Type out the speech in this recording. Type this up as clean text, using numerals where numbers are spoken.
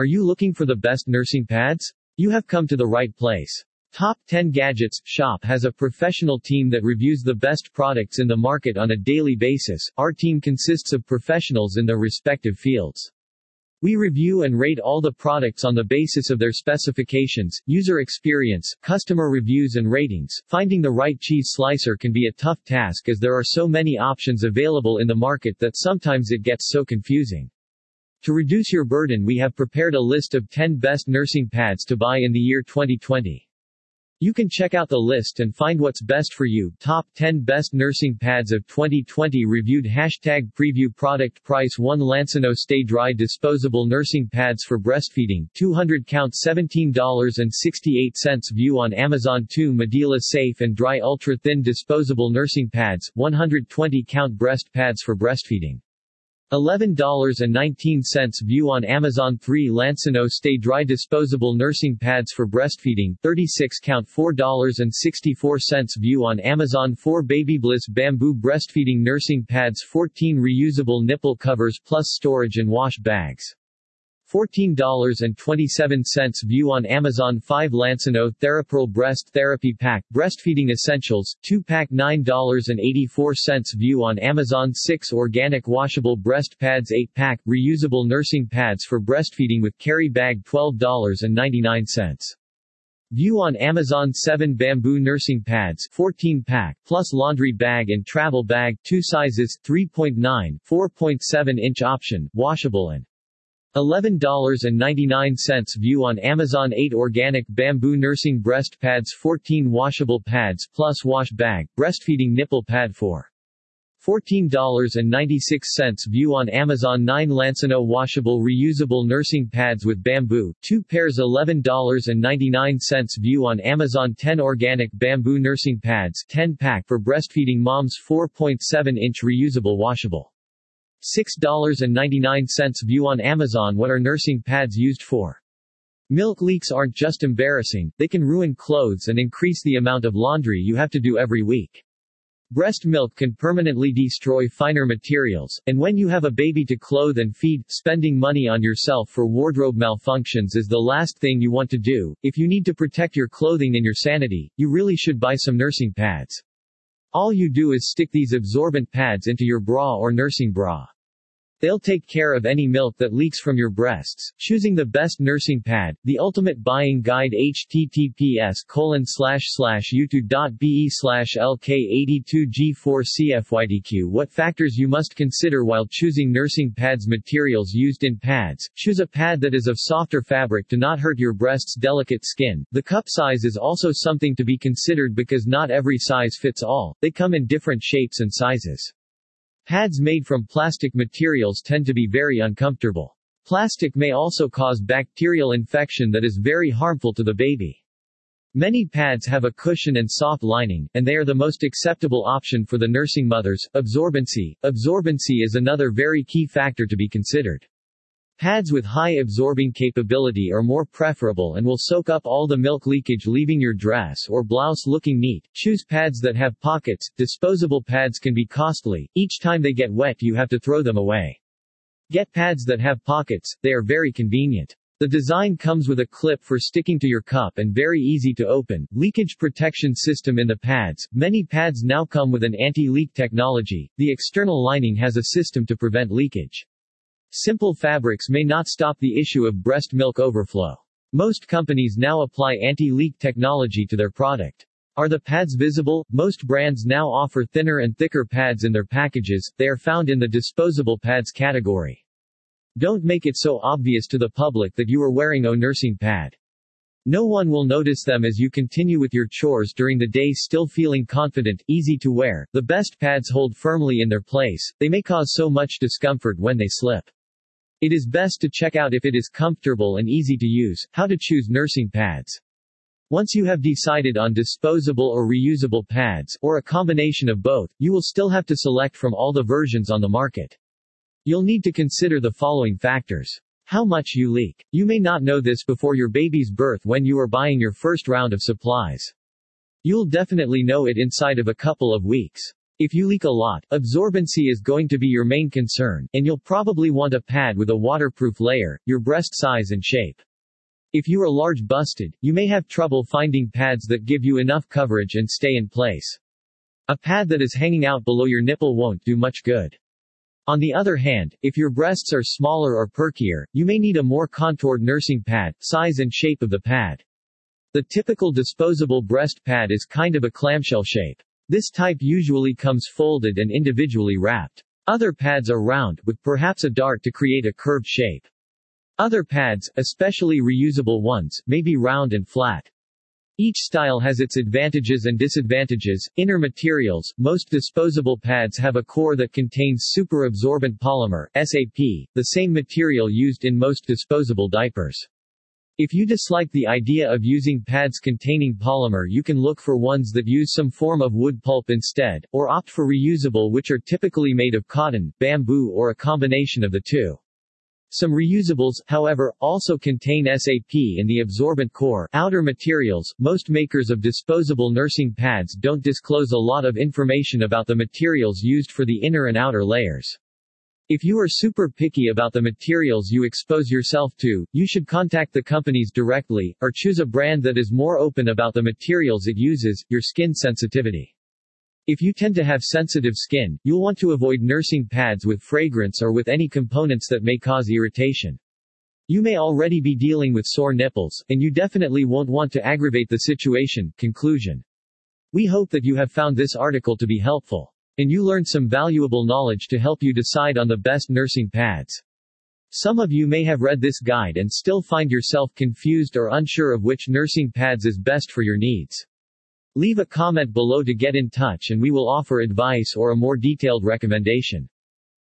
Are you looking for the best nursing pads? You have come to the right place. Top 10 Gadgets Shop has a professional team that reviews the best products in the market on a daily basis. Our team consists of professionals in their respective fields. We review and rate all the products on the basis of their specifications, user experience, customer reviews and ratings. Finding the right cheese slicer can be a tough task as there are so many options available in the market that sometimes it gets so confusing. To reduce your burden, we have prepared a list of 10 best nursing pads to buy in the year 2020. You can check out the list and find what's best for you. Top 10 Best Nursing Pads of 2020 Reviewed #Preview Product Price 1 Lansano Stay Dry Disposable Nursing Pads for Breastfeeding 200 count $17.68 View on Amazon 2 Medela Safe and Dry Ultra Thin Disposable Nursing Pads 120 count Breast Pads for Breastfeeding $11.19 View on Amazon 3 Lansano Stay Dry Disposable Nursing Pads for Breastfeeding 36 count $4.64 View on Amazon 4 Babybliss Bamboo Breastfeeding Nursing Pads 14 Reusable Nipple Covers plus Storage and Wash Bags $14.27 View on Amazon 5 Lansano TheraPearl Breast Therapy Pack Breastfeeding Essentials 2-pack $9.84 View on Amazon 6 Organic Washable Breast Pads 8-pack Reusable Nursing Pads for Breastfeeding with Carry Bag $12.99 View on Amazon 7 Bamboo Nursing Pads 14-pack plus Laundry Bag and Travel Bag 2 sizes 3.9, 4.7 inch option, washable and $11.99 View on Amazon 8 Organic Bamboo Nursing Breast Pads 14 Washable Pads plus Wash Bag, Breastfeeding Nipple Pad for $14.96 View on Amazon 9 Lansano Washable Reusable Nursing Pads with Bamboo, 2 pairs $11.99 View on Amazon 10 Organic Bamboo Nursing Pads 10-pack for Breastfeeding Moms 4.7-inch Reusable Washable $6.99 View on Amazon What are nursing pads used for? Milk leaks aren't just embarrassing, they can ruin clothes and increase the amount of laundry you have to do every week. Breast milk can permanently destroy finer materials, and when you have a baby to clothe and feed, spending money on yourself for wardrobe malfunctions is the last thing you want to do. If you need to protect your clothing and your sanity, you really should buy some nursing pads. All you do is stick these absorbent pads into your bra or nursing bra. They'll take care of any milk that leaks from your breasts. Choosing the best nursing pad, the ultimate buying guide https://youtube.be/lk82g4cfydq What factors you must consider while choosing nursing pads Materials used in pads. Choose a pad that is of softer fabric to not hurt your breast's delicate skin. The cup size is also something to be considered because not every size fits all. They come in different shapes and sizes. Pads made from plastic materials tend to be very uncomfortable. Plastic may also cause bacterial infection that is very harmful to the baby. Many pads have a cushion and soft lining, and they are the most acceptable option for the nursing mothers. Absorbency. Absorbency is another very key factor to be considered. Pads with high absorbing capability are more preferable and will soak up all the milk leakage, leaving your dress or blouse looking neat. Choose pads that have pockets. Disposable pads can be costly. Each time they get wet you have to throw them away. Get pads that have pockets, they are very convenient. The design comes with a clip for sticking to your cup and very easy to open. Leakage protection system in the pads. Many pads now come with an anti-leak technology. The external lining has a system to prevent leakage. Simple fabrics may not stop the issue of breast milk overflow. Most companies now apply anti-leak technology to their product. Are the pads visible? Most brands now offer thinner and thicker pads in their packages. They are found in the disposable pads category. Don't make it so obvious to the public that you are wearing a nursing pad. No one will notice them as you continue with your chores during the day, still feeling confident, easy to wear. The best pads hold firmly in their place. They may cause so much discomfort when they slip. It is best to check out if it is comfortable and easy to use. How to choose nursing pads. Once you have decided on disposable or reusable pads, or a combination of both, you will still have to select from all the versions on the market. You'll need to consider the following factors. How much you leak. You may not know this before your baby's birth when you are buying your first round of supplies. You'll definitely know it inside of a couple of weeks. If you leak a lot, absorbency is going to be your main concern, and you'll probably want a pad with a waterproof layer, your breast size and shape. If you are large busted, you may have trouble finding pads that give you enough coverage and stay in place. A pad that is hanging out below your nipple won't do much good. On the other hand, if your breasts are smaller or perkier, you may need a more contoured nursing pad. Size and shape of the pad. The typical disposable breast pad is kind of a clamshell shape. This type usually comes folded and individually wrapped. Other pads are round, with perhaps a dart to create a curved shape. Other pads, especially reusable ones, may be round and flat. Each style has its advantages and disadvantages. Inner materials. Most disposable pads have a core that contains superabsorbent polymer, SAP, the same material used in most disposable diapers. If you dislike the idea of using pads containing polymer, you can look for ones that use some form of wood pulp instead, or opt for reusable, which are typically made of cotton, bamboo, or a combination of the two. Some reusables, however, also contain SAP in the absorbent core. Outer materials. Most makers of disposable nursing pads don't disclose a lot of information about the materials used for the inner and outer layers. If you are super picky about the materials you expose yourself to, you should contact the companies directly, or choose a brand that is more open about the materials it uses. Your skin sensitivity. If you tend to have sensitive skin, you'll want to avoid nursing pads with fragrance or with any components that may cause irritation. You may already be dealing with sore nipples, and you definitely won't want to aggravate the situation. Conclusion. We hope that you have found this article to be helpful, and you learned some valuable knowledge to help you decide on the best nursing pads. Some of you may have read this guide and still find yourself confused or unsure of which nursing pads is best for your needs. Leave a comment below to get in touch and we will offer advice or a more detailed recommendation.